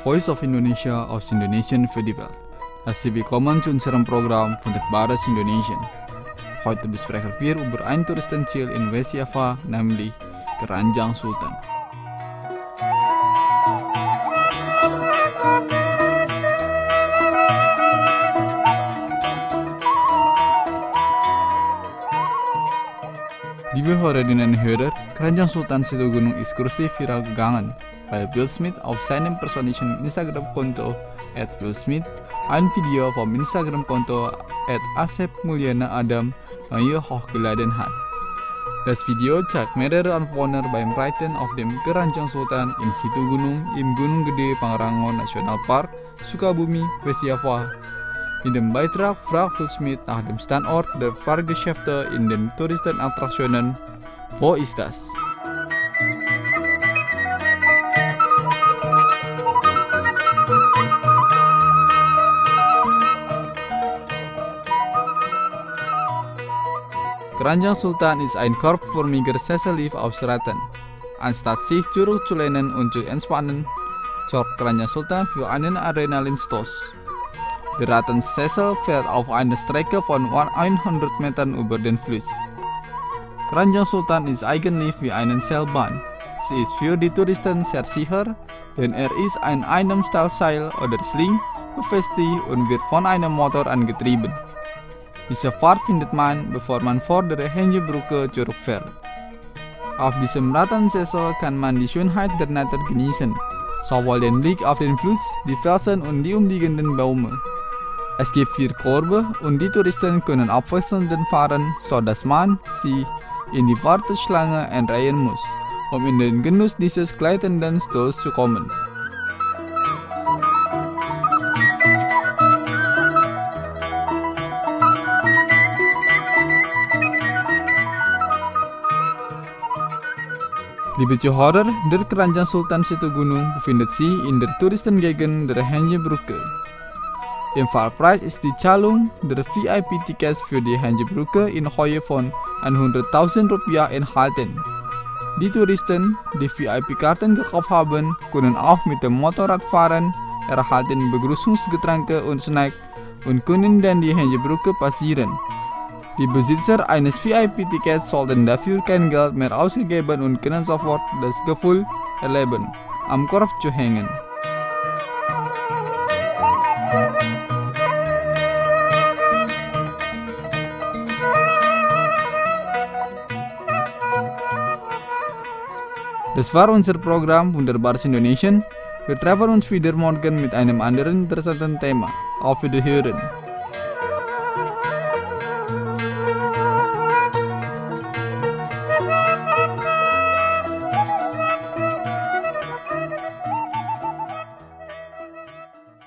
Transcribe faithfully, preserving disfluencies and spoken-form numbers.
Voice of Indonesia aus Indonesien für die Welt. Herzlich willkommen zu unserem Programm von der Bares Indonesien. Heute besprechen wir über ein Touristenziel in West Java, nämlich Keranjang Sultan. Liebe Hörerinnen und Hörer, Keranjang Sultan Situgunung ist kürzlich viral gegangen, weil Will Smith auf seinem persönlichen Instagram-Konto at Will Smith ein Video vom Instagram-Konto at Asep Mulyana Adam Mayu hochgeladen hat. Das Video zeigt mehrere Anwohner beim Reiten auf dem Keranjang Sultan in Situgunung im Gunung Gede Pangrango National Park, Sukabumi, West Java. In dem Beitrag fragt Will Smith nach dem Standort der Fahrgeschäfte in den Touristenattraktionen. Wo ist das? Keranjang Sultan ist ein korbförmiger Sessellift auf Rädern. Anstatt sich zurückzulehnen und zu entspannen, sorgt Keranjang Sultan für einen Adrenalinstoß. Der Rattensessel fährt auf einer Strecke von hundert Metern über den Fluss. Keranjang Sultan ist eigentlich wie eine Seilbahn. Sie ist für die Touristen sehr sicher, denn er ist an einem Stahlseil oder Sling befestigt und wird von einem Motor angetrieben. Diese Fahrt findet man, bevor man vor der Henjebrücke zurückfährt. Auf diesem Rattensessel kann man die Schönheit der Natur genießen, sowohl den Blick auf den Fluss, die Felsen und die umliegenden Bäume. Es gibt vier Körbe und die Touristen können abwechselnd fahren, sodass man sich in die Warteschlange einreihen muss, um in den Genuss dieses gleitenden Stils zu kommen. Liebe Zuhörer, der Keranjang Sultan Situgunung befindet sich in der Touristengegend der Henjebrücke. Im Fahrpreis ist die Zahlung der V I P-Tickets für die Henjebrücke in Höhe von hunderttausend Rupiah enthalten. Die Touristen, die V I P-Karten gekauft haben, können auch mit dem Motorrad fahren, erhalten Begrüßungsgetränke und Snack und können dann die Henjebrücke passieren. Die Besitzer eines V I P-Tickets sollten dafür kein Geld mehr ausgeben und können sofort das Gefühl erleben, am Korb zu hängen. Das war unser Programm Wunderbares Indonesien. Wir treffen uns wieder morgen mit einem anderen interessanten Thema. Auf Wiederhören!